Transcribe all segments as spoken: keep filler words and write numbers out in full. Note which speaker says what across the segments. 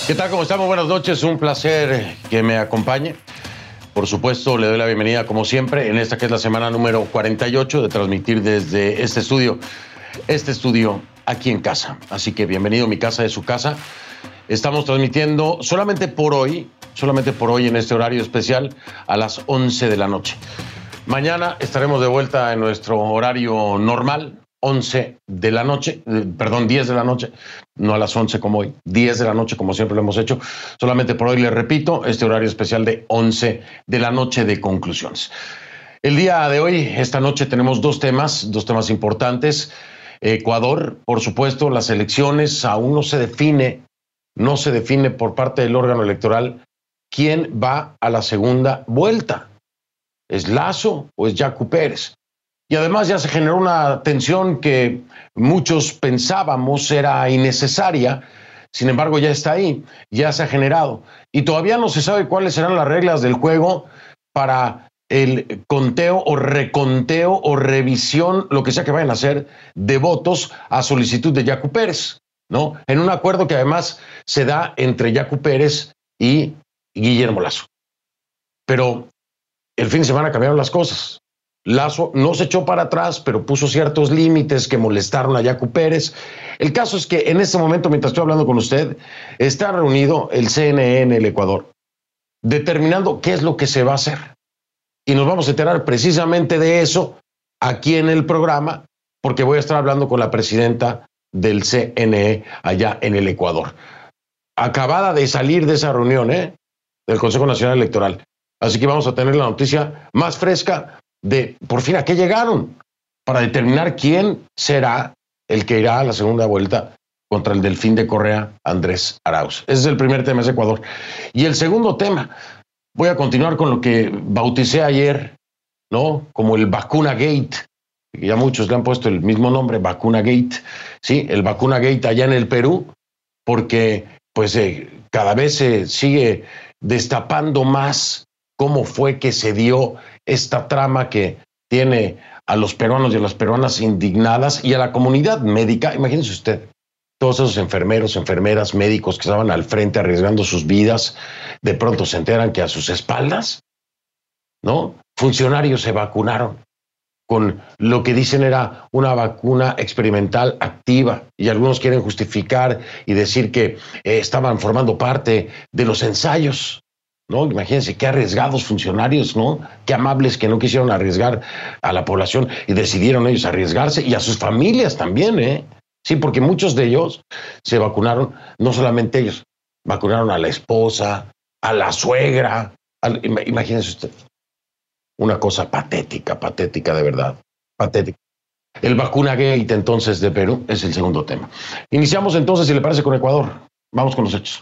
Speaker 1: ¿Qué tal? ¿Cómo estamos? Buenas noches. Un placer que me acompañe. Por supuesto, le doy la bienvenida, como siempre, en esta que es la semana número cuarenta y ocho de transmitir desde este estudio, este estudio aquí en casa. Así que bienvenido, mi casa es su casa. Estamos transmitiendo solamente por hoy, solamente por hoy en este horario especial a las once de la noche. Mañana estaremos de vuelta en nuestro horario normal, once de la noche, eh, perdón, diez de la noche, no a las once como hoy, diez de la noche como siempre lo hemos hecho. Solamente por hoy les repito, este horario especial de once de la noche de conclusiones. El día de hoy, esta noche, tenemos dos temas, dos temas importantes. Ecuador, por supuesto, las elecciones, aún no se define, no se define por parte del órgano electoral quién va a la segunda vuelta. ¿Es Lasso o es Yacu Pérez? Y además ya se generó una tensión que muchos pensábamos era innecesaria, sin embargo ya está ahí, ya se ha generado. Y todavía no se sabe cuáles serán las reglas del juego para el conteo o reconteo o revisión, lo que sea que vayan a hacer, de votos a solicitud de Yacu Pérez, ¿no? En un acuerdo que además se da entre Yacu Pérez y Guillermo Lasso. Pero el fin de semana cambiaron las cosas. Lasso no se echó para atrás, pero puso ciertos límites que molestaron a Yacu Pérez. El caso es que en este momento, mientras estoy hablando con usted, está reunido el C N E en el Ecuador, determinando qué es lo que se va a hacer. Y nos vamos a enterar precisamente de eso aquí en el programa, porque voy a estar hablando con la presidenta del C N E allá en el Ecuador. Acabada de salir de esa reunión, ¿eh? del Consejo Nacional Electoral. Así que vamos a tener la noticia más fresca de por fin a qué llegaron para determinar quién será el que irá a la segunda vuelta contra el Delfín de Correa, Andrés Arauz. Ese es el primer tema, es Ecuador. Y el segundo tema, voy a continuar con lo que bauticé ayer, ¿no? Como el Vacuna Gate, que ya muchos le han puesto el mismo nombre, Vacuna Gate, sí, el Vacuna Gate allá en el Perú, porque pues eh, cada vez se sigue destapando más cómo fue que se dio esta trama que tiene a los peruanos y a las peruanas indignadas y a la comunidad médica. Imagínense usted, todos esos enfermeros, enfermeras, médicos que estaban al frente arriesgando sus vidas, de pronto se enteran que a sus espaldas, ¿no? Funcionarios se vacunaron con lo que dicen era una vacuna experimental activa, y algunos quieren justificar y decir que eh, estaban formando parte de los ensayos. ¿No? Imagínense qué arriesgados funcionarios, ¿no? Qué amables que no quisieron arriesgar a la población y decidieron ellos arriesgarse, y a sus familias también, ¿eh? Sí, porque muchos de ellos se vacunaron, no solamente ellos, vacunaron a la esposa, a la suegra. A, imagínense usted, una cosa patética, patética de verdad, patética. El Vacuna Gate entonces de Perú es el segundo tema. Iniciamos entonces, si le parece, con Ecuador. Vamos con los hechos.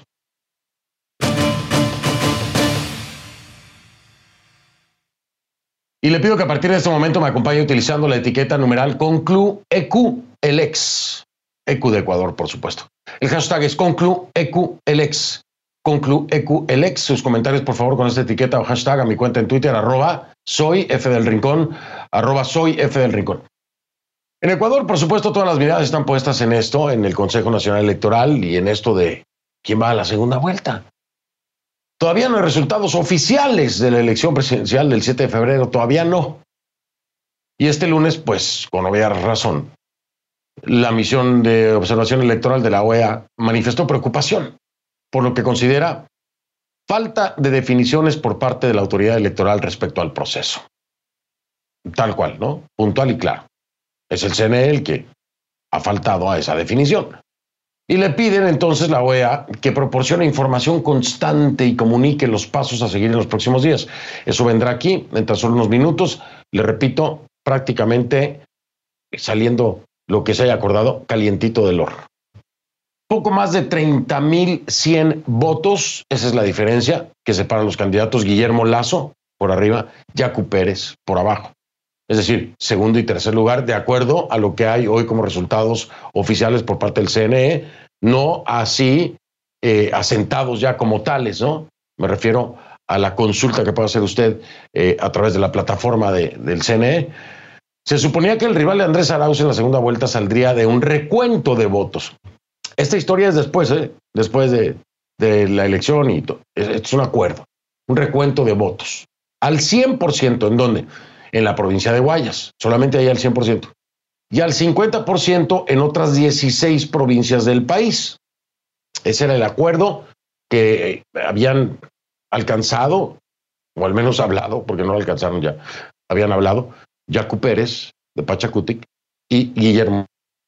Speaker 1: Y le pido que a partir de este momento me acompañe utilizando la etiqueta numeral ConcluEcuElex. E Q de Ecuador, por supuesto. El hashtag es ConcluEcuElex. ConcluEcuElex. Sus comentarios, por favor, con esta etiqueta o hashtag a mi cuenta en Twitter, arroba soy F del Rincón, arroba soy F del Rincón. En Ecuador, por supuesto, todas las miradas están puestas en esto, en el Consejo Nacional Electoral y en esto de quién va a la segunda vuelta. Todavía no hay resultados oficiales de la elección presidencial del siete de febrero, todavía no. Y este lunes, pues, con obvia razón, la misión de observación electoral de la O E A manifestó preocupación por lo que considera falta de definiciones por parte de la autoridad electoral respecto al proceso. Tal cual, ¿no? Puntual y claro. Es el C N E el que ha faltado a esa definición. Y le piden entonces la O E A que proporcione información constante y comunique los pasos a seguir en los próximos días. Eso vendrá aquí en tan solo unos minutos. Le repito, prácticamente saliendo lo que se haya acordado calientito del horno. Poco más de treinta mil cien votos, esa es la diferencia que separa a los candidatos. Guillermo Lasso por arriba, Yacu Pérez por abajo. Es decir, segundo y tercer lugar, de acuerdo a lo que hay hoy como resultados oficiales por parte del C N E, no así eh, asentados ya como tales, ¿no? Me refiero a la consulta que puede hacer usted eh, a través de la plataforma de, del C N E. Se suponía que el rival de Andrés Arauz en la segunda vuelta saldría de un recuento de votos. Esta historia es después, ¿eh? después de, de la elección y todo. Es, es un acuerdo, un recuento de votos. Al cien por ciento, ¿en dónde? En la provincia de Guayas, solamente ahí al cien por ciento. Y al cincuenta por ciento en otras dieciséis provincias del país. Ese era el acuerdo que habían alcanzado, o al menos hablado, porque no lo alcanzaron ya, habían hablado, Yacu Pérez, de Pachacutic, y Guillermo.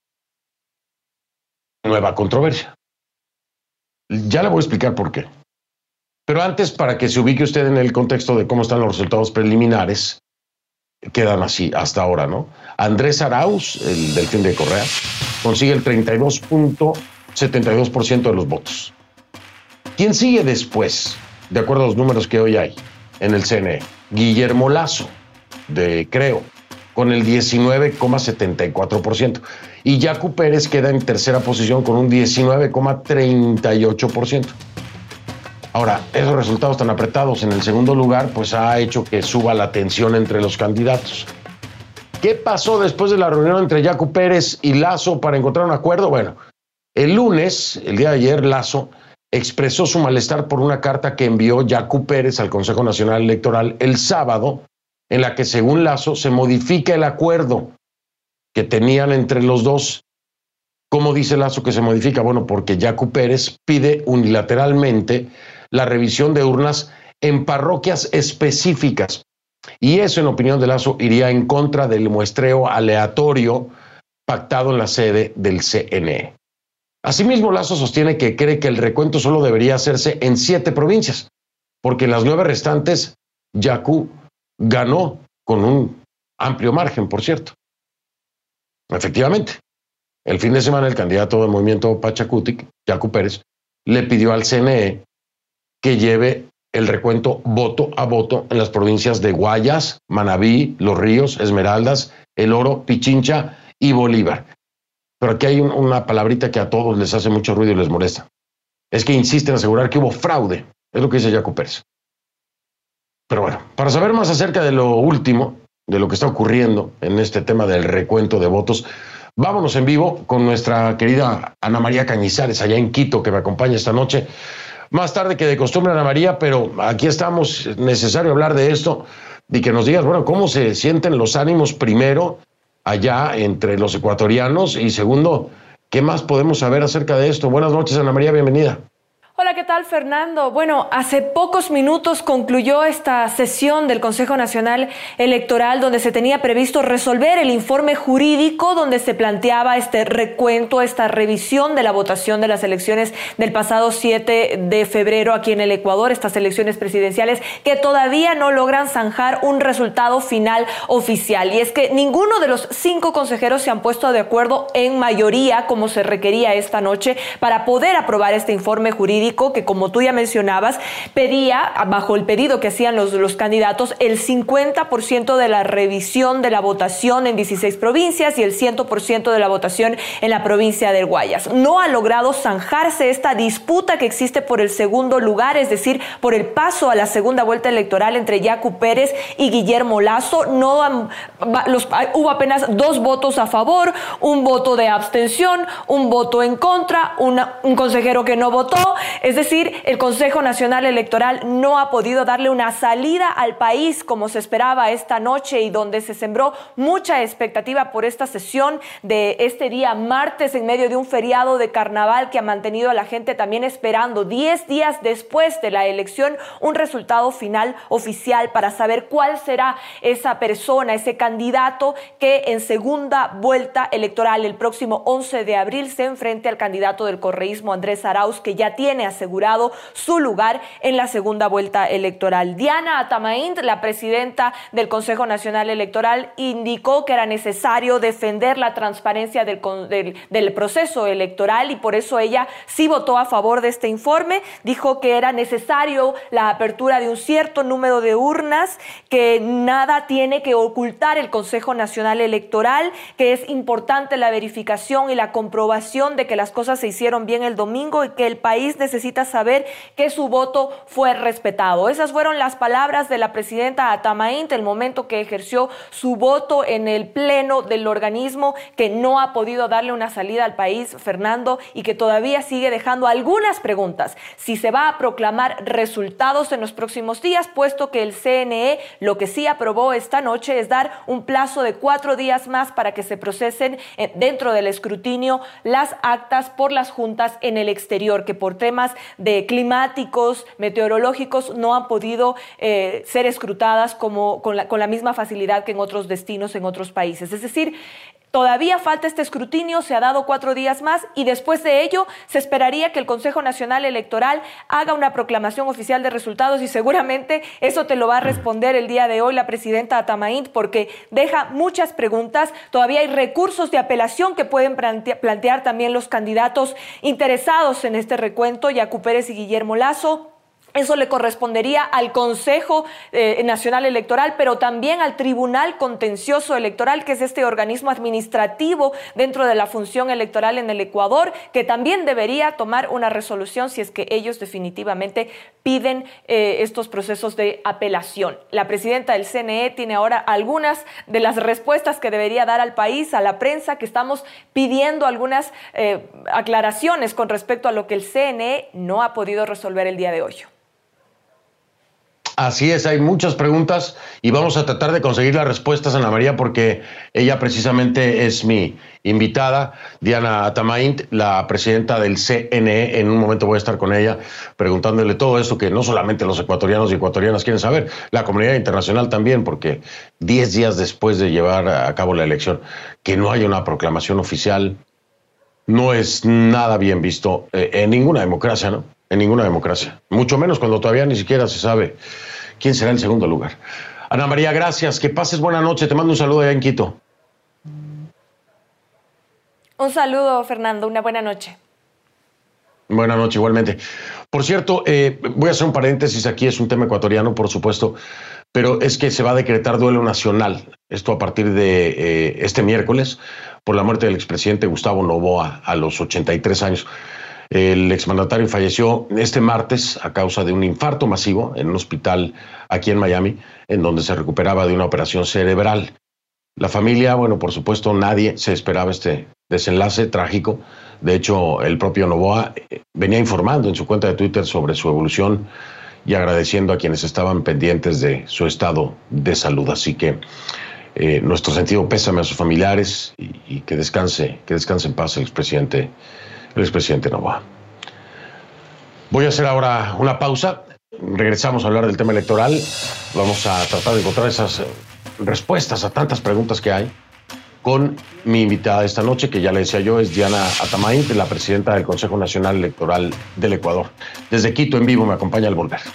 Speaker 1: Nueva controversia. Ya le voy a explicar por qué. Pero antes, para que se ubique usted en el contexto de cómo están los resultados preliminares, quedan así hasta ahora, ¿no? Andrés Arauz, el Delfín de Correa, consigue el treinta y dos punto setenta y dos por ciento de los votos. ¿Quién sigue después, de acuerdo a los números que hoy hay en el C N E? Guillermo Lasso, de Creo, con el diecinueve coma setenta y cuatro por ciento. Y Yacu Pérez queda en tercera posición con un diecinueve coma treinta y ocho por ciento. Ahora, esos resultados tan apretados en el segundo lugar, pues ha hecho que suba la tensión entre los candidatos. ¿Qué pasó después de la reunión entre Yacu Pérez y Lasso para encontrar un acuerdo? Bueno, el lunes, el día de ayer, Lasso expresó su malestar por una carta que envió Yacu Pérez al Consejo Nacional Electoral el sábado, en la que, según Lasso, se modifica el acuerdo que tenían entre los dos. ¿Cómo dice Lasso que se modifica? Bueno, porque Yacu Pérez pide unilateralmente la revisión de urnas en parroquias específicas. Y eso, en opinión de Lasso, iría en contra del muestreo aleatorio pactado en la sede del C N E. Asimismo, Lasso sostiene que cree que el recuento solo debería hacerse en siete provincias, porque en las nueve restantes, Yacu ganó con un amplio margen, por cierto. Efectivamente, el fin de semana el candidato del movimiento Pachacutic, Yacu Pérez, le pidió al C N E que lleve el recuento voto a voto en las provincias de Guayas, Manabí, Los Ríos, Esmeraldas, El Oro, Pichincha y Bolívar. Pero aquí hay un, una palabrita que a todos les hace mucho ruido y les molesta. Es que insisten en asegurar que hubo fraude. Es lo que dice Yacu Pérez. Pero bueno, para saber más acerca de lo último, de lo que está ocurriendo en este tema del recuento de votos, vámonos en vivo con nuestra querida Ana María Cañizares, allá en Quito, que me acompaña esta noche. Más tarde que de costumbre, Ana María, pero aquí estamos, es necesario hablar de esto y que nos digas, bueno, cómo se sienten los ánimos primero allá entre los ecuatorianos y segundo, ¿qué más podemos saber acerca de esto? Buenas noches, Ana María, bienvenida.
Speaker 2: Hola, ¿qué tal, Fernando? Bueno, hace pocos minutos concluyó esta sesión del Consejo Nacional Electoral donde se tenía previsto resolver el informe jurídico donde se planteaba este recuento, esta revisión de la votación de las elecciones del pasado siete de febrero aquí en el Ecuador, estas elecciones presidenciales que todavía no logran zanjar un resultado final oficial. Y es que ninguno de los cinco consejeros se han puesto de acuerdo en mayoría, como se requería esta noche, para poder aprobar este informe jurídico que, como tú ya mencionabas, pedía, bajo el pedido que hacían los, los candidatos, el cincuenta por ciento de la revisión de la votación en dieciséis provincias y el cien por ciento de la votación en la provincia de Guayas. No ha logrado zanjarse esta disputa que existe por el segundo lugar, es decir, por el paso a la segunda vuelta electoral entre Yacu Pérez y Guillermo Lasso. No han, los, hubo apenas dos votos a favor, un voto de abstención, un voto en contra, una, un consejero que no votó. Es decir, el Consejo Nacional Electoral no ha podido darle una salida al país como se esperaba esta noche y donde se sembró mucha expectativa por esta sesión de este día martes en medio de un feriado de carnaval que ha mantenido a la gente también esperando diez días después de la elección un resultado final oficial para saber cuál será esa persona, ese candidato que en segunda vuelta electoral el próximo once de abril se enfrente al candidato del correísmo Andrés Arauz, que ya tiene asegurado su lugar en la segunda vuelta electoral. Diana Atamaín, la presidenta del Consejo Nacional Electoral, indicó que era necesario defender la transparencia del, del, del proceso electoral y por eso ella sí votó a favor de este informe. Dijo que era necesario la apertura de un cierto número de urnas, que nada tiene que ocultar el Consejo Nacional Electoral, que es importante la verificación y la comprobación de que las cosas se hicieron bien el domingo y que el país necesita necesita saber que su voto fue respetado. Esas fueron las palabras de la presidenta Atamaín, el momento que ejerció su voto en el pleno del organismo que no ha podido darle una salida al país, Fernando, y que todavía sigue dejando algunas preguntas. Si se va a proclamar resultados en los próximos días, puesto que el C N E lo que sí aprobó esta noche es dar un plazo de cuatro días más para que se procesen eh, dentro del escrutinio las actas por las juntas en el exterior, que por temas de climáticos, meteorológicos, no han podido eh, ser escrutadas como, con, la, con la misma facilidad que en otros destinos, en otros países. Es decir, todavía falta este escrutinio, se ha dado cuatro días más y después de ello se esperaría que el Consejo Nacional Electoral haga una proclamación oficial de resultados y seguramente eso te lo va a responder el día de hoy la presidenta Atamaín, porque deja muchas preguntas. Todavía hay recursos de apelación que pueden plantear, plantear también los candidatos interesados en este recuento, Yacu Pérez y Guillermo Lasso. Eso le correspondería al Consejo eh, Nacional Electoral, pero también al Tribunal Contencioso Electoral, que es este organismo administrativo dentro de la función electoral en el Ecuador, que también debería tomar una resolución si es que ellos definitivamente piden eh, estos procesos de apelación. La presidenta del C N E tiene ahora algunas de las respuestas que debería dar al país, a la prensa, que estamos pidiendo algunas eh, aclaraciones con respecto a lo que el C N E no ha podido resolver el día de hoy.
Speaker 1: Así es, hay muchas preguntas y vamos a tratar de conseguir las respuestas, Ana María, porque ella precisamente es mi invitada, Diana Atamaín, la presidenta del C N E. En un momento voy a estar con ella preguntándole todo esto que no solamente los ecuatorianos y ecuatorianas quieren saber, la comunidad internacional también, porque diez días después de llevar a cabo la elección, que no haya una proclamación oficial, no es nada bien visto eh, en ninguna democracia, ¿no? En ninguna democracia, mucho menos cuando todavía ni siquiera se sabe quién será el segundo lugar. Ana María, gracias, que pases buena noche, te mando un saludo allá en Quito.
Speaker 2: Un saludo, Fernando, una buena noche.
Speaker 1: Buena noche, igualmente. Por cierto, eh, voy a hacer un paréntesis, aquí es un tema ecuatoriano, por supuesto, pero es que se va a decretar duelo nacional, esto a partir de eh, este miércoles, por la muerte del expresidente Gustavo Noboa a los ochenta y tres años. El exmandatario falleció este martes a causa de un infarto masivo en un hospital aquí en Miami, en donde se recuperaba de una operación cerebral. La familia, bueno, por supuesto, nadie se esperaba este desenlace trágico. De hecho, el propio Noboa venía informando en su cuenta de Twitter sobre su evolución y agradeciendo a quienes estaban pendientes de su estado de salud. Así que eh, nuestro sentido pésame a sus familiares y, y que descanse, que descanse en paz el expresidente el expresidente Noboa. Voy a hacer ahora una pausa. Regresamos a hablar del tema electoral. Vamos a tratar de encontrar esas respuestas a tantas preguntas que hay con mi invitada esta noche, que ya le decía yo, es Diana Atamaín, la presidenta del Consejo Nacional Electoral del Ecuador. Desde Quito en vivo me acompaña al volver.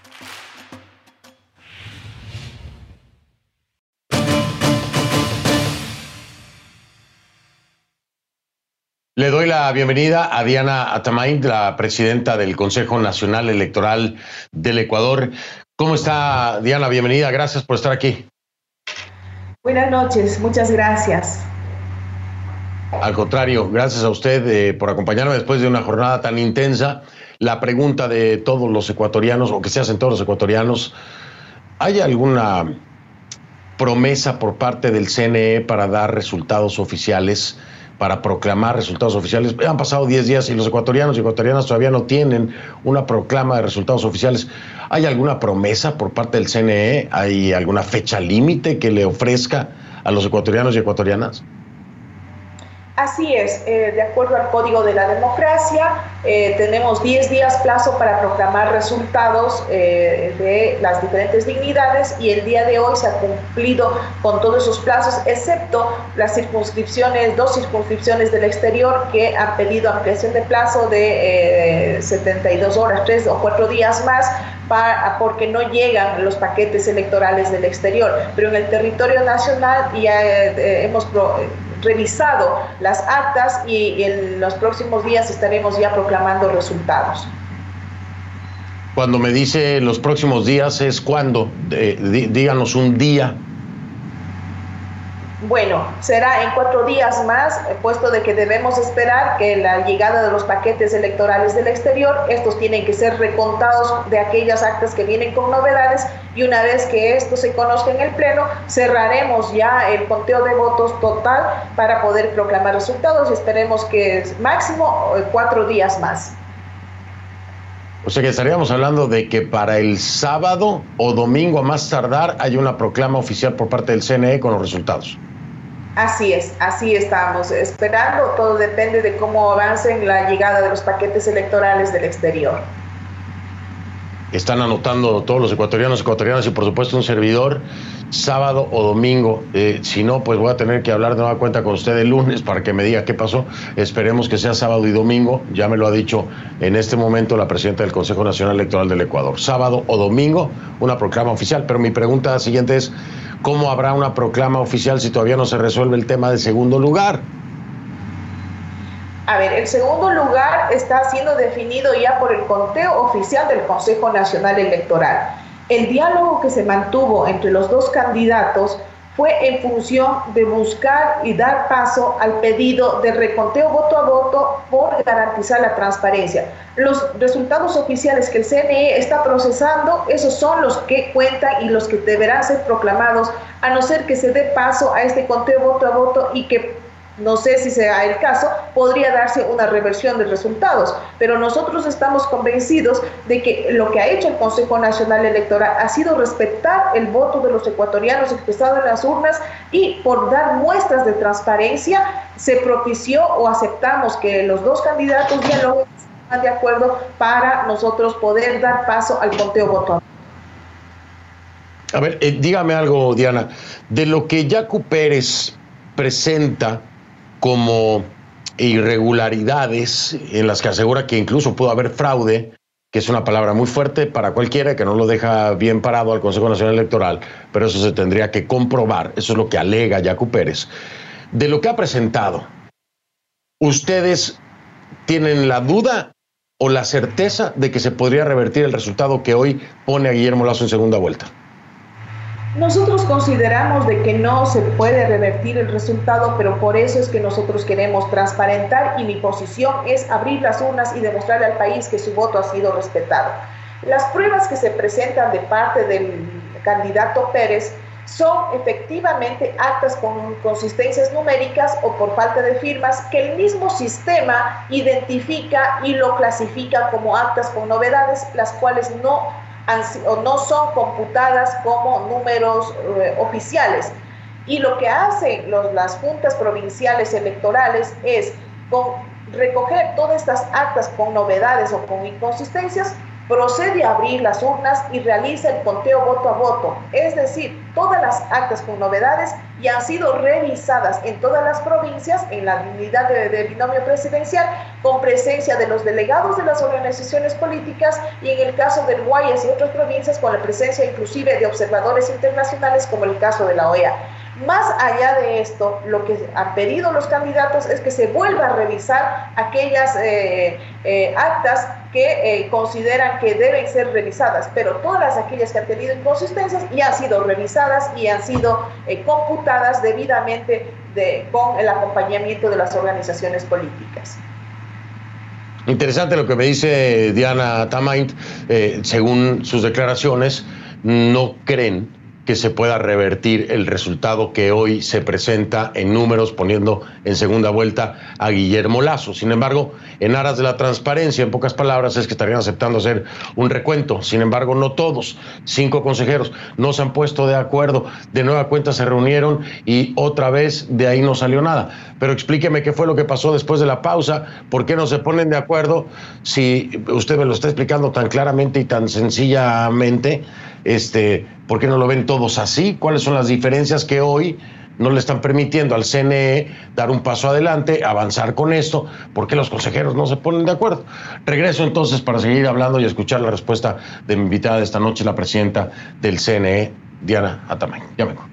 Speaker 1: Le doy la bienvenida a Diana Atamaín, la presidenta del Consejo Nacional Electoral del Ecuador. ¿Cómo está, Diana? Bienvenida, gracias por estar aquí.
Speaker 3: Buenas noches, muchas gracias.
Speaker 1: Al contrario, gracias a usted eh, por acompañarme después de una jornada tan intensa. La pregunta de todos los ecuatorianos, o que se hacen todos los ecuatorianos, ¿hay alguna promesa por parte del C N E para dar resultados oficiales, para proclamar resultados oficiales? Han pasado diez días y los ecuatorianos y ecuatorianas todavía no tienen una proclama de resultados oficiales. ¿Hay alguna promesa por parte del C N E? ¿Hay alguna fecha límite que le ofrezca a los ecuatorianos y ecuatorianas?
Speaker 3: Así es, eh, de acuerdo al Código de la Democracia, eh, tenemos diez días plazo para proclamar resultados eh, de las diferentes dignidades y el día de hoy se ha cumplido con todos esos plazos, excepto las circunscripciones, dos circunscripciones del exterior que han pedido ampliación de plazo de eh, setenta y dos horas, tres o cuatro días más, para, porque no llegan los paquetes electorales del exterior. Pero en el territorio nacional ya eh, hemos pro, revisado las actas y en los próximos días estaremos ya proclamando resultados.
Speaker 1: Cuando me dice los próximos días, ¿es cuándo? Eh, dí, díganos un día.
Speaker 3: Bueno, será en cuatro días más, puesto de que debemos esperar que la llegada de los paquetes electorales del exterior, estos tienen que ser recontados de aquellas actas que vienen con novedades, y una vez que esto se conozca en el Pleno, cerraremos ya el conteo de votos total para poder proclamar resultados, y esperemos que es máximo cuatro días más.
Speaker 1: O sea que estaríamos hablando de que para el sábado o domingo a más tardar hay una proclama oficial por parte del C N E con los resultados.
Speaker 3: Así es, así estamos esperando, todo depende de cómo avancen la llegada de los paquetes electorales del exterior.
Speaker 1: Están anotando todos los ecuatorianos, ecuatorianas y por supuesto un servidor, sábado o domingo. Eh, si no, pues voy a tener que hablar de nueva cuenta con usted el lunes para que me diga qué pasó. Esperemos que sea sábado y domingo. Ya me lo ha dicho en este momento la presidenta del Consejo Nacional Electoral del Ecuador. Sábado o domingo, una proclama oficial. Pero mi pregunta siguiente es, ¿cómo habrá una proclama oficial si todavía no se resuelve el tema del segundo lugar?
Speaker 3: A ver, el segundo lugar está siendo definido ya por el conteo oficial del Consejo Nacional Electoral. El diálogo que se mantuvo entre los dos candidatos fue en función de buscar y dar paso al pedido de reconteo voto a voto por garantizar la transparencia. Los resultados oficiales que el C N E está procesando, esos son los que cuentan y los que deberán ser proclamados, a no ser que se dé paso a este conteo voto a voto y que, no sé si sea el caso, podría darse una reversión de resultados, pero nosotros estamos convencidos de que lo que ha hecho el Consejo Nacional Electoral ha sido respetar el voto de los ecuatorianos expresado en las urnas, y por dar muestras de transparencia se propició o aceptamos que los dos candidatos dialoguen de acuerdo para nosotros poder dar paso al conteo voto a voto.
Speaker 1: A ver, eh, dígame algo, Diana, de lo que Yacu Pérez presenta como irregularidades en las que asegura que incluso pudo haber fraude, que es una palabra muy fuerte para cualquiera, que no lo deja bien parado al Consejo Nacional Electoral, pero eso se tendría que comprobar, eso es lo que alega Yacu Pérez. De lo que ha presentado, ¿ustedes tienen la duda o la certeza de que se podría revertir el resultado que hoy pone a Guillermo Lasso en segunda vuelta?
Speaker 3: Nosotros consideramos de que no se puede revertir el resultado, pero por eso es que nosotros queremos transparentar, y mi posición es abrir las urnas y demostrarle al país que su voto ha sido respetado. Las pruebas que se presentan de parte del candidato Pérez son efectivamente actas con inconsistencias numéricas o por falta de firmas que el mismo sistema identifica y lo clasifica como actas con novedades, las cuales no o no son computadas como números eh, oficiales. Y lo que hacen los, las juntas provinciales electorales es con, recoger todas estas actas con novedades o con inconsistencias, procede a abrir las urnas y realiza el conteo voto a voto, es decir, todas las actas con novedades y han sido revisadas en todas las provincias en la unidad de, de binomio presidencial, con presencia de los delegados de las organizaciones políticas, y en el caso del Guayas y otras provincias con la presencia inclusive de observadores internacionales, como el caso de la O E A. Más allá de esto, lo que han pedido los candidatos es que se vuelva a revisar aquellas eh, eh, actas que eh, consideran que deben ser revisadas, pero todas aquellas que han tenido inconsistencias ya han sido revisadas y han sido eh, computadas debidamente de, con el acompañamiento de las organizaciones políticas.
Speaker 1: Interesante lo que me dice Diana Tamaint. Eh, según sus declaraciones, no creen que se pueda revertir el resultado que hoy se presenta en números, poniendo en segunda vuelta a Guillermo Lasso. Sin embargo, en aras de la transparencia, en pocas palabras, es que estarían aceptando hacer un recuento. Sin embargo, no todos, cinco consejeros, no se han puesto de acuerdo. De nueva cuenta se reunieron y otra vez de ahí no salió nada. Pero explíqueme qué fue lo que pasó después de la pausa, por qué no se ponen de acuerdo, si usted me lo está explicando tan claramente y tan sencillamente. Este, ¿por qué no lo ven todos así? ¿Cuáles son las diferencias que hoy no le están permitiendo al C N E dar un paso adelante, avanzar con esto? ¿Por qué los consejeros no se ponen de acuerdo? Regreso entonces para seguir hablando y escuchar la respuesta de mi invitada de esta noche, la presidenta del C N E, Diana Tamaint. Ya vengo.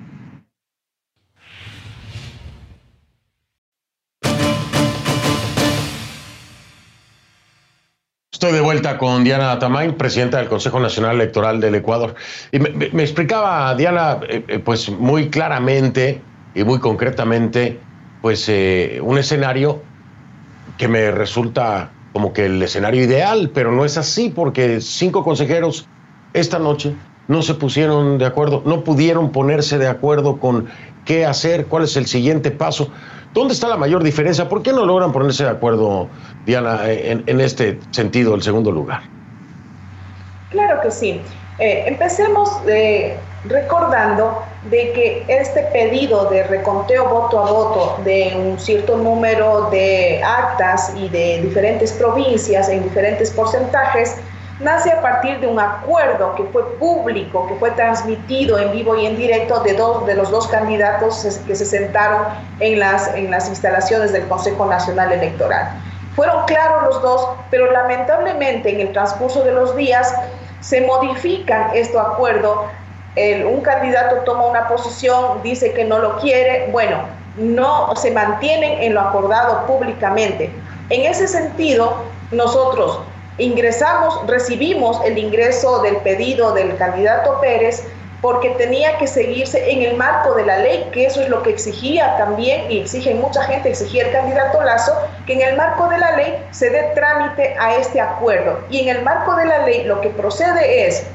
Speaker 1: Estoy de vuelta con Diana Tamaint, presidenta del Consejo Nacional Electoral del Ecuador. Y me, me explicaba Diana, eh, pues muy claramente, y muy concretamente, pues eh, un escenario que me resulta como que el escenario ideal, pero no es así, porque cinco consejeros esta noche no se pusieron de acuerdo, no pudieron ponerse de acuerdo con qué hacer, cuál es el siguiente paso. ¿Dónde está la mayor diferencia? ¿Por qué no logran ponerse de acuerdo, Diana, en, en este sentido, el segundo lugar?
Speaker 3: Claro que sí. Eh, empecemos eh, recordando de que este pedido de reconteo voto a voto de un cierto número de actas y de diferentes provincias en diferentes porcentajes nace a partir de un acuerdo que fue público, que fue transmitido en vivo y en directo de dos de los dos candidatos que se sentaron en las, en las instalaciones del Consejo Nacional Electoral. Fueron claros los dos, pero lamentablemente en el transcurso de los días se modifican este acuerdo. El, un candidato toma una posición, dice que no lo quiere, bueno, no se mantienen en lo acordado públicamente. En ese sentido, nosotros ingresamos, recibimos el ingreso del pedido del candidato Pérez porque tenía que seguirse en el marco de la ley, que eso es lo que exigía también, y exige mucha gente, exigía el candidato Lasso, que en el marco de la ley se dé trámite a este acuerdo. Y en el marco de la ley lo que procede es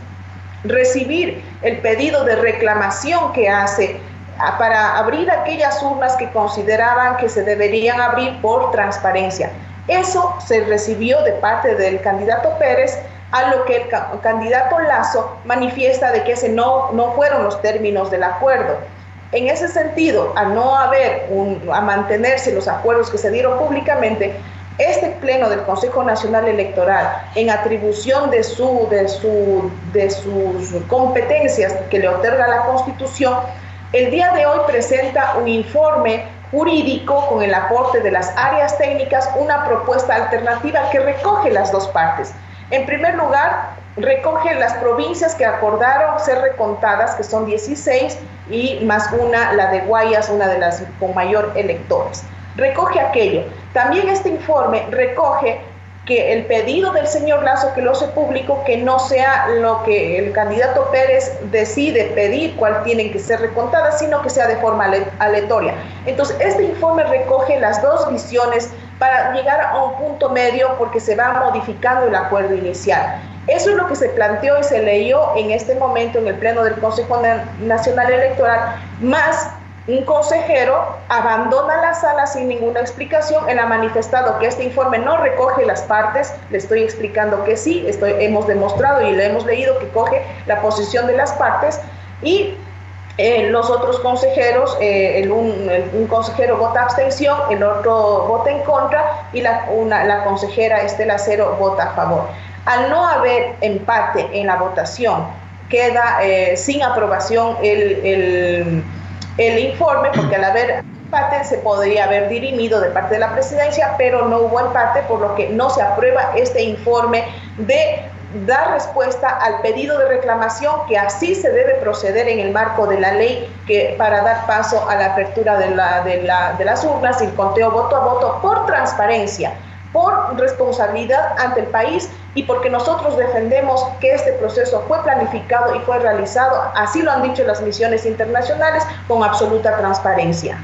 Speaker 3: recibir el pedido de reclamación que hace para abrir aquellas urnas que consideraban que se deberían abrir por transparencia. Eso se recibió de parte del candidato Pérez, a lo que el ca- candidato Lasso manifiesta de que ese no, no fueron los términos del acuerdo. En ese sentido, a no haber, un, a mantenerse los acuerdos que se dieron públicamente, este pleno del Consejo Nacional Electoral, en atribución de, su, de, su, de sus competencias que le otorga la Constitución, el día de hoy presenta un informe jurídico con el aporte de las áreas técnicas, una propuesta alternativa que recoge las dos partes. En primer lugar, recoge las provincias que acordaron ser recontadas, que son dieciséis, y más una, la de Guayas, una de las con mayor electores. Recoge aquello. También este informe recoge que el pedido del señor Lasso, que lo hace público, que no sea lo que el candidato Pérez decide pedir, cuál tienen que ser recontadas, sino que sea de forma aleatoria. Entonces, este informe recoge las dos visiones para llegar a un punto medio, porque se va modificando el acuerdo inicial. Eso es lo que se planteó y se leyó en este momento en el Pleno del Consejo Nacional Electoral, más un consejero abandona la sala sin ninguna explicación. Él ha manifestado que este informe no recoge las partes. Le estoy explicando que sí, estoy, hemos demostrado y le hemos leído que coge la posición de las partes, y eh, los otros consejeros, eh, el un, el, un consejero vota abstención, el otro vota en contra, y la, una, la consejera Estela Cero vota a favor. Al no haber empate en la votación, queda eh, sin aprobación el, el el informe, porque al haber empate se podría haber dirimido de parte de la presidencia, pero no hubo empate, por lo que no se aprueba este informe de dar respuesta al pedido de reclamación, que así se debe proceder en el marco de la ley, que para dar paso a la apertura de, la, de, la, de las urnas y el conteo voto a voto por transparencia, por responsabilidad ante el país, y porque nosotros defendemos que este proceso fue planificado y fue realizado, así lo han dicho las misiones internacionales, con absoluta transparencia.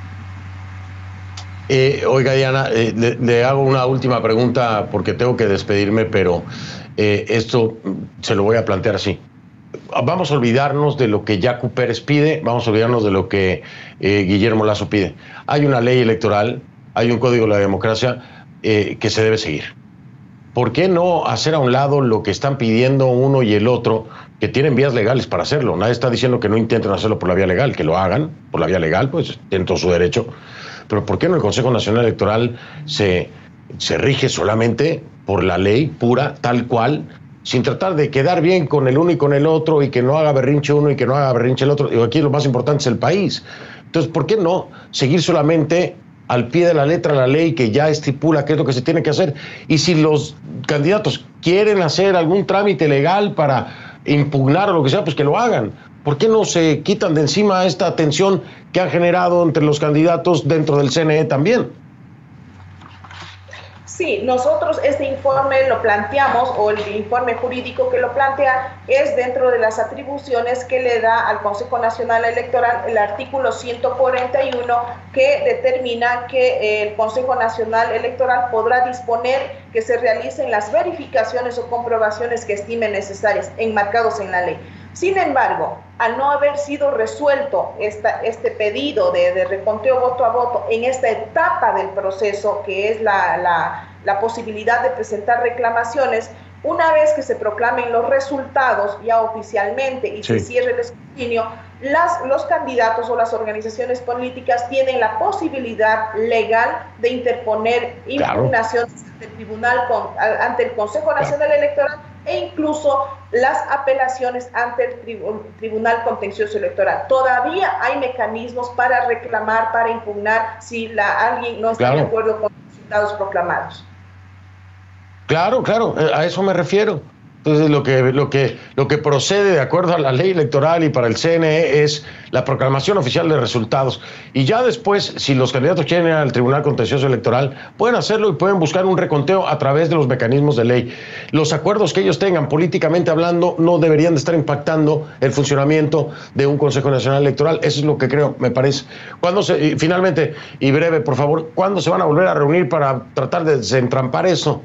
Speaker 1: Eh, oiga, Diana, eh, le, le hago una última pregunta porque tengo que despedirme, pero eh, esto se lo voy a plantear así. Vamos a olvidarnos de lo que Yacu Pérez pide, vamos a olvidarnos de lo que eh, Guillermo Lasso pide. Hay una ley electoral, hay un código de la democracia eh, que se debe seguir. ¿Por qué no hacer a un lado lo que están pidiendo uno y el otro, que tienen vías legales para hacerlo? Nadie está diciendo que no intenten hacerlo por la vía legal, que lo hagan por la vía legal, pues tienen todo su derecho. Pero ¿por qué no el Consejo Nacional Electoral se, se rige solamente por la ley pura, tal cual, sin tratar de quedar bien con el uno y con el otro, y que no haga berrinche uno y que no haga berrinche el otro? Digo, aquí lo más importante es el país. Entonces, ¿por qué no seguir solamente al pie de la letra la ley que ya estipula qué es lo que se tiene que hacer? Y si los candidatos quieren hacer algún trámite legal para impugnar o lo que sea, pues que lo hagan. ¿Por qué no se quitan de encima esta tensión que han generado entre los candidatos dentro del C N E también?
Speaker 3: Sí, nosotros este informe lo planteamos, o el informe jurídico que lo plantea, es dentro de las atribuciones que le da al Consejo Nacional Electoral el artículo ciento cuarenta y uno, que determina que el Consejo Nacional Electoral podrá disponer que se realicen las verificaciones o comprobaciones que estimen necesarias, enmarcados en la ley. Sin embargo, al no haber sido resuelto esta, este pedido de, de reconteo voto a voto en esta etapa del proceso, que es la, la, la posibilidad de presentar reclamaciones, una vez que se proclamen los resultados ya oficialmente y sí. se cierre el escrutinio, las, los candidatos o las organizaciones políticas tienen la posibilidad legal de interponer impugnaciones claro. ante el tribunal, con, ante el Consejo Nacional claro. Electoral, e incluso las apelaciones ante el tribu Tribunal Contencioso Electoral. Todavía hay mecanismos para reclamar, para impugnar si la, alguien no está claro. de acuerdo con los resultados proclamados.
Speaker 1: Claro, claro, a eso me refiero. Entonces, lo que, lo que, lo que procede de acuerdo a la ley electoral y para el C N E es la proclamación oficial de resultados. Y ya después, si los candidatos quieren ir al Tribunal Contencioso Electoral, pueden hacerlo y pueden buscar un reconteo a través de los mecanismos de ley. Los acuerdos que ellos tengan, políticamente hablando, no deberían de estar impactando el funcionamiento de un Consejo Nacional Electoral. Eso es lo que creo, me parece. ¿Cuándo se, y finalmente, y breve, por favor, ¿cuándo se van a volver a reunir para tratar de desentrampar eso?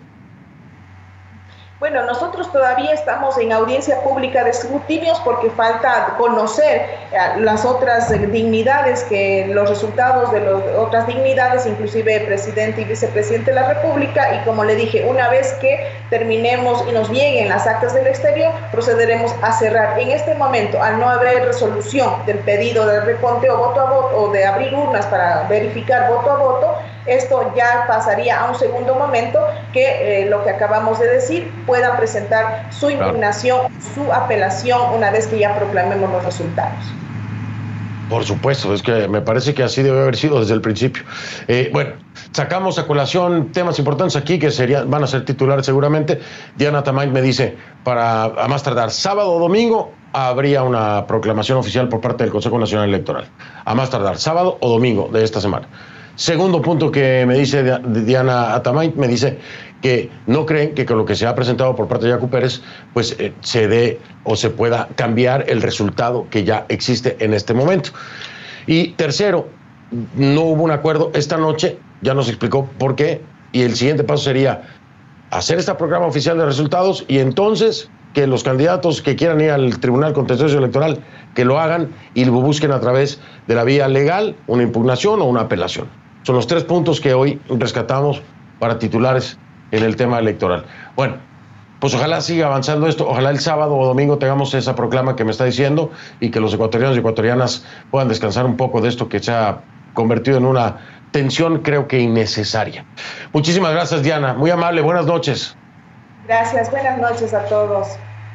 Speaker 3: Bueno, nosotros todavía estamos en audiencia pública de escrutinios porque falta conocer las otras dignidades, que los resultados de las otras dignidades, inclusive presidente y vicepresidente de la República, y como le dije, una vez que terminemos y nos lleguen las actas del exterior, procederemos a cerrar. En este momento, al no haber resolución del pedido de reconteo voto a voto o de abrir urnas para verificar voto a voto, esto ya pasaría a un segundo momento, que eh, lo que acabamos de decir, puedan presentar su impugnación, su apelación una vez que ya proclamemos los resultados.
Speaker 1: Por supuesto, es que me parece que así debe haber sido desde el principio. Eh, bueno, sacamos a colación temas importantes aquí que serían, van a ser titulares seguramente. Diana Tamay me dice, para a más tardar sábado o domingo habría una proclamación oficial por parte del Consejo Nacional Electoral. A más tardar sábado o domingo de esta semana. Segundo punto que me dice Diana Atamay, me dice que no creen que con lo que se ha presentado por parte de Yacu Pérez, pues eh, se dé o se pueda cambiar el resultado que ya existe en este momento. Y tercero, no hubo un acuerdo esta noche, ya nos explicó por qué, y el siguiente paso sería hacer esta programa oficial de resultados y entonces que los candidatos que quieran ir al Tribunal Contencioso Electoral, que lo hagan y lo busquen a través de la vía legal, una impugnación o una apelación. Son los tres puntos que hoy rescatamos para titulares en el tema electoral. Bueno, pues ojalá siga avanzando esto, ojalá el sábado o domingo tengamos esa proclama que me está diciendo y que los ecuatorianos y ecuatorianas puedan descansar un poco de esto que se ha convertido en una tensión, creo que innecesaria. Muchísimas gracias, Diana, muy amable, buenas noches.
Speaker 3: Gracias, buenas noches a todos.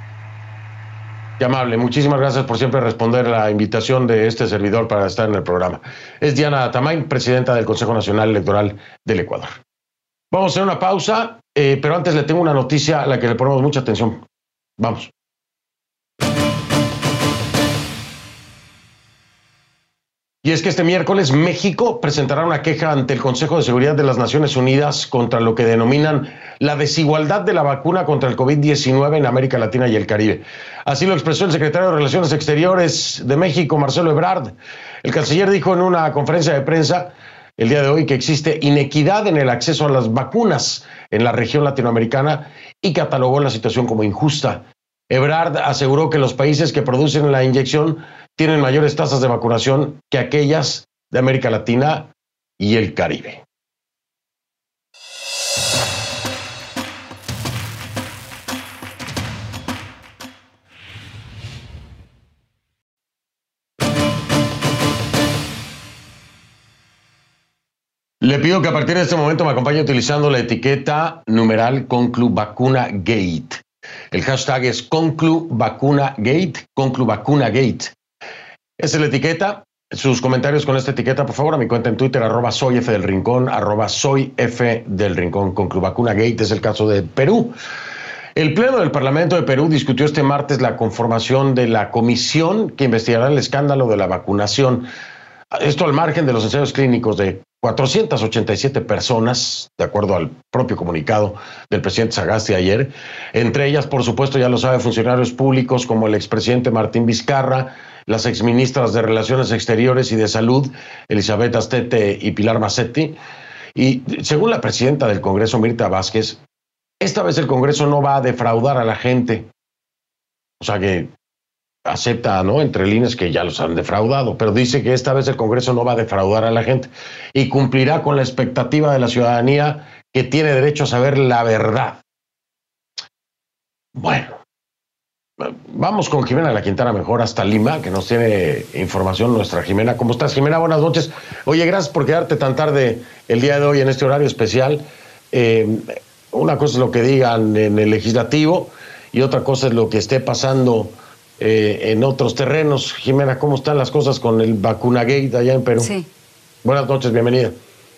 Speaker 1: Qué amable, muchísimas gracias por siempre responder la invitación de este servidor para estar en el programa. Es Diana Tamay, presidenta del Consejo Nacional Electoral del Ecuador. Vamos a hacer una pausa, eh, pero antes le tengo una noticia a la que le ponemos mucha atención. Vamos. Y es que este miércoles México presentará una queja ante el Consejo de Seguridad de las Naciones Unidas contra lo que denominan la desigualdad de la vacuna contra el COVID diecinueve en América Latina y el Caribe. Así lo expresó el secretario de Relaciones Exteriores de México, Marcelo Ebrard. El canciller dijo en una conferencia de prensa el día de hoy que existe inequidad en el acceso a las vacunas en la región latinoamericana y catalogó la situación como injusta. Ebrard aseguró que los países que producen la inyección tienen mayores tasas de vacunación que aquellas de América Latina y el Caribe. Le pido que a partir de este momento me acompañe utilizando la etiqueta numeral ConcluVacunaGate. El hashtag es ConcluVacunaGate, ConcluVacunaGate. Esa es la etiqueta. Sus comentarios con esta etiqueta, por favor, a mi cuenta en Twitter, arroba soy F del Rincón, arroba soy F del Rincón. ConcluVacunaGate es el caso de Perú. El Pleno del Parlamento de Perú discutió este martes la conformación de la comisión que investigará el escándalo de la vacunación. Esto al margen de los ensayos clínicos de cuatrocientas ochenta y siete personas, de acuerdo al propio comunicado del presidente Sagasti ayer. Entre ellas, por supuesto, ya lo sabe, funcionarios públicos como el expresidente Martín Vizcarra, las exministras de Relaciones Exteriores y de Salud, Elizabeth Astete y Pilar Macetti. Y según la presidenta del Congreso, Mirta Vázquez, esta vez el Congreso no va a defraudar a la gente. O sea que acepta, ¿no?, entre líneas, que ya los han defraudado, pero dice que esta vez el Congreso no va a defraudar a la gente y cumplirá con la expectativa de la ciudadanía, que tiene derecho a saber la verdad. Bueno, vamos con Jimena La Quintana mejor hasta Lima, que nos tiene información nuestra Jimena. ¿Cómo estás, Jimena? Buenas noches. Oye, gracias por quedarte tan tarde el día de hoy en este horario especial. Eh, una cosa es lo que digan en el legislativo y otra cosa es lo que esté pasando Eh, en otros terrenos. Jimena, ¿cómo están las cosas con el vacunagate allá en Perú?
Speaker 4: Sí.
Speaker 1: Buenas noches, bienvenida.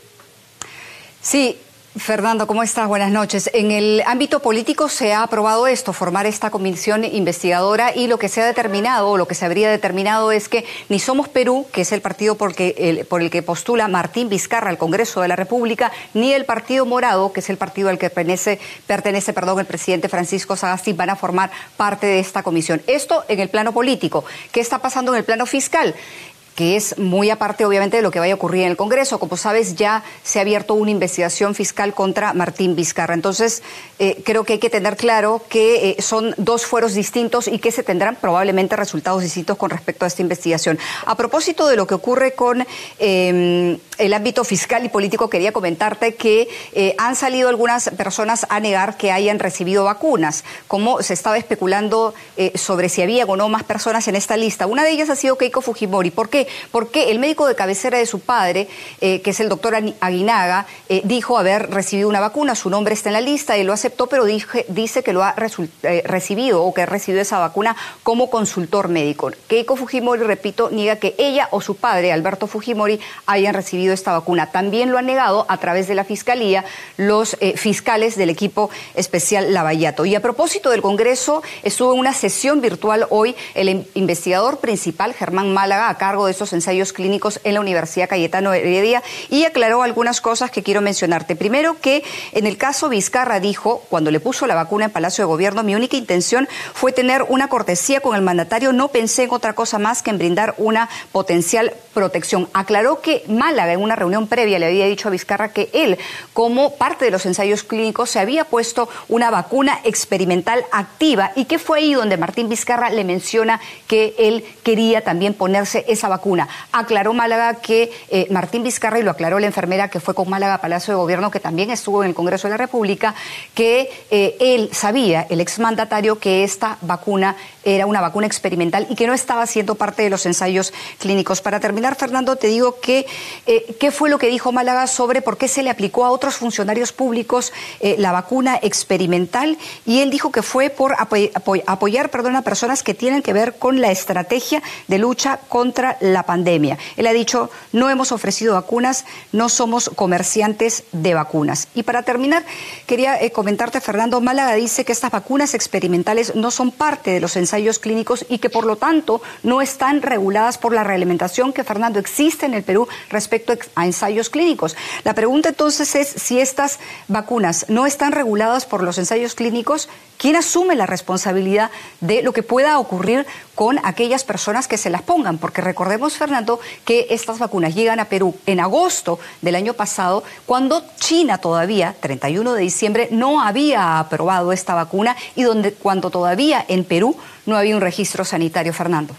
Speaker 4: Sí, Fernando, ¿cómo estás? Buenas noches. En el ámbito político se ha aprobado esto, formar esta comisión investigadora, y lo que se ha determinado, o lo que se habría determinado, es que ni Somos Perú, que es el partido porque, el, por el que postula Martín Vizcarra al Congreso de la República, ni el Partido Morado, que es el partido al que pertenece, pertenece perdón, el presidente Francisco Sagasti, van a formar parte de esta comisión. Esto en el plano político. ¿Qué está pasando en el plano fiscal? Que es muy aparte, obviamente, de lo que vaya a ocurrir en el Congreso. Como sabes, ya se ha abierto una investigación fiscal contra Martín Vizcarra. Entonces, eh, creo que hay que tener claro que eh, son dos fueros distintos y que se tendrán probablemente resultados distintos con respecto a esta investigación. A propósito de lo que ocurre con eh, el ámbito fiscal y político, quería comentarte que eh, han salido algunas personas a negar que hayan recibido vacunas, como se estaba especulando eh, sobre si había o no más personas en esta lista. Una de ellas ha sido Keiko Fujimori. ¿Por qué? Porque el médico de cabecera de su padre, eh, que es el doctor Aguinaga, eh, dijo haber recibido una vacuna. Su nombre está en la lista y lo aceptó, pero dije, dice que lo ha eh, recibido o que ha recibido esa vacuna como consultor médico. Keiko Fujimori, repito, niega que ella o su padre, Alberto Fujimori, hayan recibido esta vacuna. También lo han negado a través de la Fiscalía los eh, fiscales del equipo especial Lavallato. Y a propósito del Congreso, estuvo en una sesión virtual hoy el investigador principal, Germán Málaga, a cargo de estos ensayos clínicos en la Universidad Cayetano Heredia, y aclaró algunas cosas que quiero mencionarte. Primero, que en el caso Vizcarra dijo, cuando le puso la vacuna en Palacio de Gobierno, mi única intención fue tener una cortesía con el mandatario, no pensé en otra cosa más que en brindar una potencial protección. Aclaró que Málaga en una reunión previa le había dicho a Vizcarra que él, como parte de los ensayos clínicos, se había puesto una vacuna experimental activa, y que fue ahí donde Martín Vizcarra le menciona que él quería también ponerse esa vacuna. Aclaró Málaga que eh, Martín Vizcarra, y lo aclaró la enfermera que fue con Málaga a Palacio de Gobierno, que también estuvo en el Congreso de la República, que eh, él sabía, el exmandatario, que esta vacuna era una vacuna experimental y que no estaba siendo parte de los ensayos clínicos. Para terminar, Fernando, te digo que eh, qué fue lo que dijo Málaga sobre por qué se le aplicó a otros funcionarios públicos eh, la vacuna experimental, y él dijo que fue por apoy apoy apoyar perdón, a personas que tienen que ver con la estrategia de lucha contra la pandemia. Él ha dicho, no hemos ofrecido vacunas, no somos comerciantes de vacunas. Y para terminar, quería eh, comentarte, Fernando, Málaga dice que estas vacunas experimentales no son parte de los ensayos clínicos y que por lo tanto no están reguladas por la reglamentación que, Fernando, existe en el Perú respecto a ensayos clínicos. La pregunta entonces es, si estas vacunas no están reguladas por los ensayos clínicos, ¿quién asume la responsabilidad de lo que pueda ocurrir con aquellas personas que se las pongan? Porque recordemos, Fernando, que estas vacunas llegan a Perú en agosto del año pasado, cuando China todavía, treinta y uno de diciembre, no había aprobado esta vacuna, y donde, cuando todavía en Perú no había un registro sanitario, Fernando.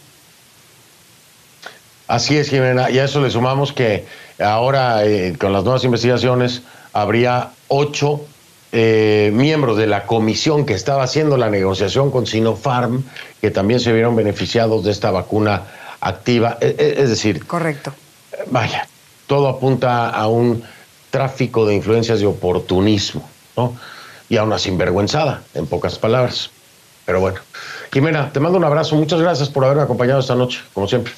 Speaker 1: Así es, Jimena, y a eso le sumamos que ahora, eh, con las nuevas investigaciones, habría ocho Eh, miembros de la comisión que estaba haciendo la negociación con Sinopharm, que también se vieron beneficiados de esta vacuna activa. Es, es decir,
Speaker 4: correcto.
Speaker 1: Vaya, todo apunta a un tráfico de influencias y oportunismo, ¿no? Y a una sinvergüenzada, en pocas palabras. Pero bueno, Jimena, te mando un abrazo. Muchas gracias por haberme acompañado esta noche, como siempre.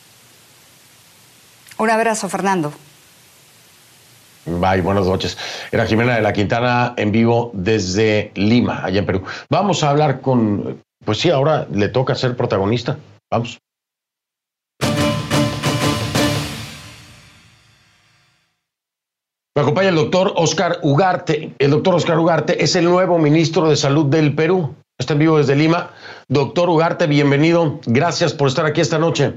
Speaker 4: Un abrazo, Fernando.
Speaker 1: Bye, buenas noches. Era Jimena de La Quintana en vivo desde Lima, allá en Perú. Vamos a hablar con, pues sí, ahora le toca ser protagonista. Vamos. Me acompaña el doctor Óscar Ugarte. El doctor Óscar Ugarte es el nuevo ministro de Salud del Perú. Está en vivo desde Lima. Doctor Ugarte, bienvenido. Gracias por estar aquí esta noche.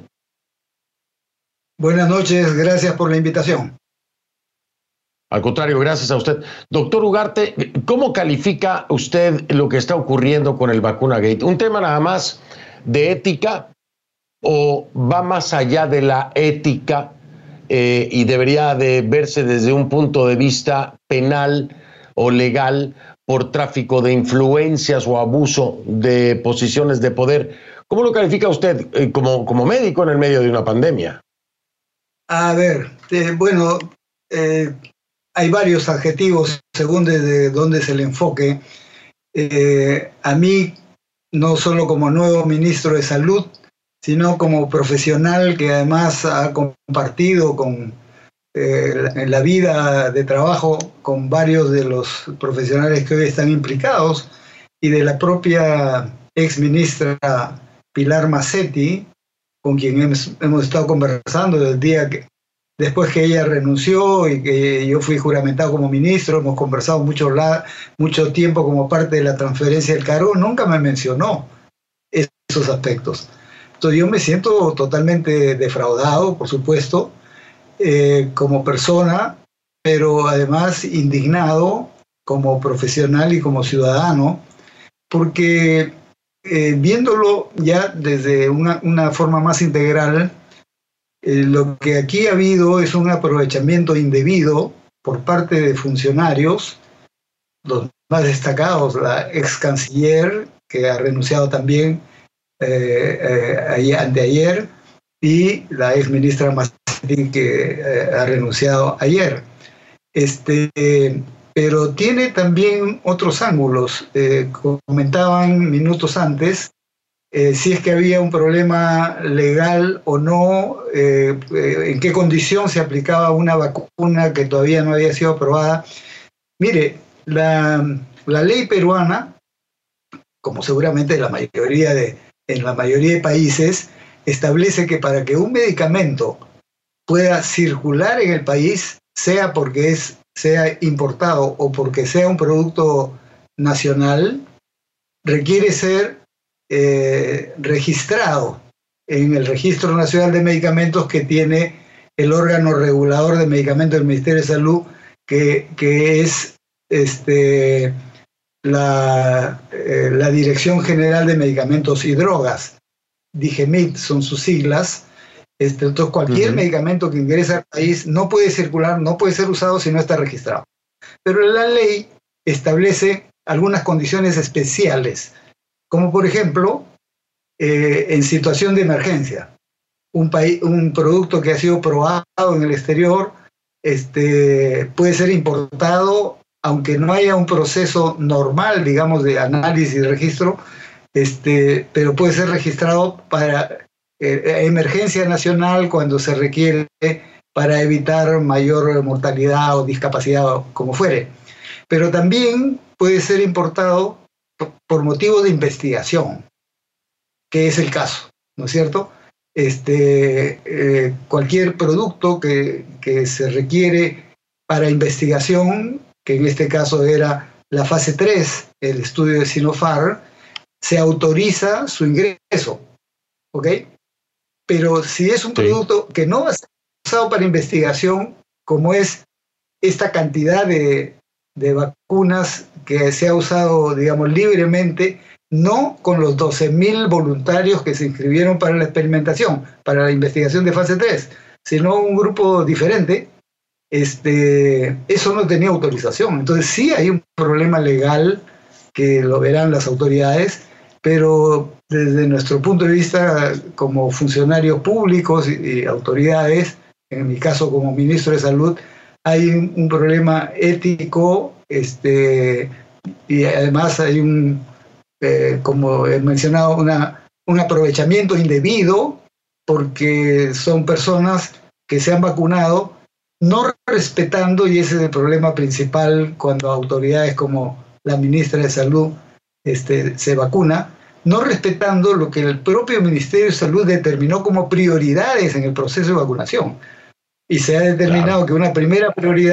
Speaker 5: Buenas noches, gracias por la invitación.
Speaker 1: Al contrario, gracias a usted. Doctor Ugarte, ¿cómo califica usted lo que está ocurriendo con el VacunaGate? ¿Un tema nada más de ética o va más allá de la ética eh, y debería de verse desde un punto de vista penal o legal por tráfico de influencias o abuso de posiciones de poder? ¿Cómo lo califica usted eh, como, como médico en el medio de una pandemia?
Speaker 5: A ver, eh, bueno, eh, hay varios adjetivos según desde dónde se le enfoque. Eh, a mí, no solo como nuevo ministro de Salud, sino como profesional que además ha compartido con eh, en la vida de trabajo con varios de los profesionales que hoy están implicados y de la propia ex ministra Pilar Mazzetti, con quien hemos, hemos estado conversando desde el día que, después que ella renunció y que yo fui juramentado como ministro. Hemos conversado mucho, la, mucho tiempo como parte de la transferencia del cargo. Nunca me mencionó esos aspectos. Entonces yo me siento totalmente defraudado, por supuesto, eh, como persona, pero además indignado como profesional y como ciudadano, porque eh, viéndolo ya desde una, una forma más integral, eh, lo que aquí ha habido es un aprovechamiento indebido por parte de funcionarios, los más destacados, la ex canciller, que ha renunciado también eh, eh, anteayer, y la ex ministra Mazzetti, que eh, ha renunciado ayer. Este, eh, pero tiene también otros ángulos. Eh, comentaban minutos antes eh, si es que había un problema legal o no, eh, eh, en qué condición se aplicaba una vacuna que todavía no había sido aprobada. Mire, la, la ley peruana, como seguramente la mayoría de, en la mayoría de países, establece que para que un medicamento pueda circular en el país, sea porque es, sea importado o porque sea un producto nacional, requiere ser eh, registrado en el Registro Nacional de Medicamentos que tiene el órgano regulador de medicamentos del Ministerio de Salud, que, que es este, la, eh, la Dirección General de Medicamentos y Drogas. DIGEMID son sus siglas. Este, entonces cualquier uh-huh. medicamento que ingresa al país no puede circular, no puede ser usado si no está registrado. Pero la ley establece algunas condiciones especiales, como por ejemplo, eh, en situación de emergencia, un, país, un producto que ha sido probado en el exterior este, puede ser importado, aunque no haya un proceso normal, digamos, de análisis y registro, este, pero puede ser registrado para eh, emergencia nacional cuando se requiere para evitar mayor mortalidad o discapacidad, o como fuere. Pero también puede ser importado por motivos de investigación, que es el caso, ¿no es cierto? Este, eh, cualquier producto que, que se requiere para investigación, que en este caso era la fase tres, el estudio de Sinopharm, se autoriza su ingreso, ¿ok? Pero si es un sí. producto que no va a ser usado para investigación, como es esta cantidad de, de vacunas que se ha usado, digamos, libremente, no con los doce mil voluntarios que se inscribieron para la experimentación, para la investigación de fase tres, sino un grupo diferente, este, eso no tenía autorización. Entonces sí hay un problema legal que lo verán las autoridades, pero desde nuestro punto de vista como funcionarios públicos y, y autoridades, en mi caso como ministro de Salud, hay un, un problema ético, este, y además hay un, eh, como he mencionado, una, un aprovechamiento indebido, porque son personas que se han vacunado no respetando, y ese es el problema principal cuando autoridades como la ministra de Salud este, se vacuna, no respetando lo que el propio Ministerio de Salud determinó como prioridades en el proceso de vacunación. Y se ha determinado claro. que una primera prioridad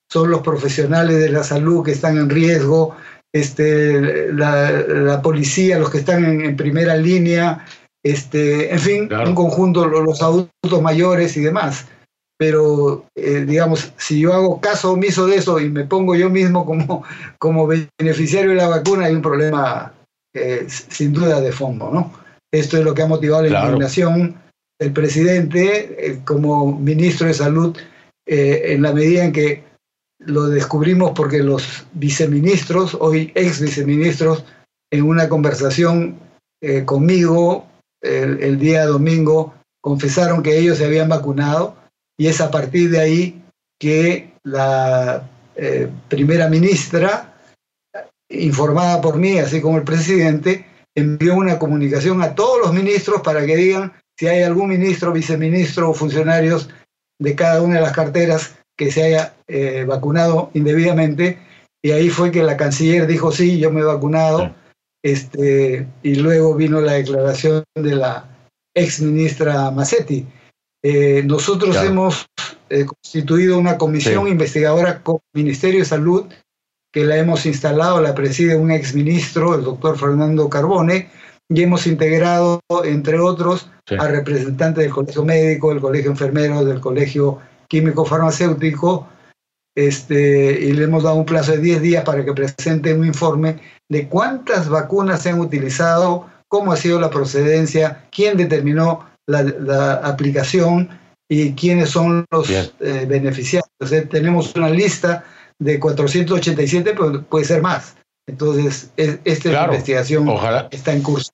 Speaker 5: son los profesionales de la salud que están en riesgo, este, la, la policía, los que están en, en primera línea, este, en fin, claro. un conjunto, los adultos mayores y demás. Pero, eh, digamos, si yo hago caso omiso de eso y me pongo yo mismo como, como beneficiario de la vacuna, hay un problema eh, sin duda de fondo, ¿no? Esto es lo que ha motivado la claro. indignación del presidente eh, como ministro de Salud, eh, en la medida en que lo descubrimos porque los viceministros, hoy ex viceministros, en una conversación eh, conmigo el, el día domingo, confesaron que ellos se habían vacunado, y es a partir de ahí que la eh, primera ministra, informada por mí, así como el presidente, envió una comunicación a todos los ministros para que digan si hay algún ministro, viceministro o funcionarios de cada una de las carteras que se haya eh, vacunado indebidamente, y ahí fue que la canciller dijo sí, yo me he vacunado, este, y luego vino la declaración de la ex ministra Massetti. Eh, nosotros claro. hemos eh, constituido una comisión sí. investigadora con el Ministerio de Salud, que la hemos instalado, la preside un exministro, el doctor Fernando Carbone, y hemos integrado, entre otros, sí. a representantes del Colegio Médico, del Colegio Enfermero, del Colegio Químico Farmacéutico, este, y le hemos dado un plazo de diez días para que presenten un informe de cuántas vacunas se han utilizado, cómo ha sido la procedencia, quién determinó la, la aplicación y quiénes son los eh, beneficiarios. Entonces, tenemos una lista de cuatrocientos ochenta y siete, pero puede ser más. Entonces, es, esta claro. investigación Ojalá. está en curso.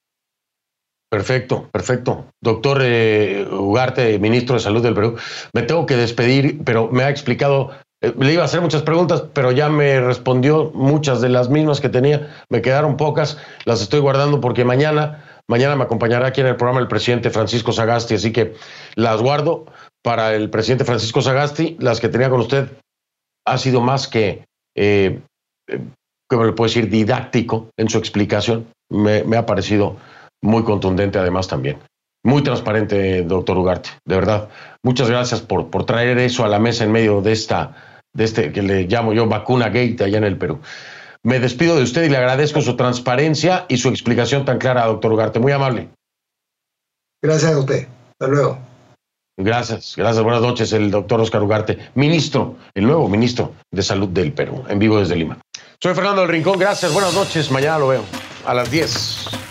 Speaker 1: Perfecto, perfecto. Doctor eh, Ugarte, ministro de Salud del Perú, me tengo que despedir, pero me ha explicado, eh, le iba a hacer muchas preguntas, pero ya me respondió muchas de las mismas que tenía, me quedaron pocas, las estoy guardando porque mañana, mañana me acompañará aquí en el programa el presidente Francisco Sagasti, así que las guardo para el presidente Francisco Sagasti. Las que tenía con usted ha sido más que, eh, ¿cómo le puedo decir?, didáctico en su explicación. Me, me ha parecido muy contundente además también. Muy transparente, doctor Ugarte, de verdad. Muchas gracias por, por traer eso a la mesa en medio de esta, de este que le llamo yo vacuna gate allá en el Perú. Me despido de usted y le agradezco su transparencia y su explicación tan clara, doctor Ugarte. Muy amable.
Speaker 5: Gracias a usted. Hasta luego.
Speaker 1: Gracias, gracias. Buenas noches, el doctor Oscar Ugarte, ministro, el nuevo ministro de Salud del Perú, en vivo desde Lima. Soy Fernando del Rincón, gracias, buenas noches. Mañana lo veo a las diez.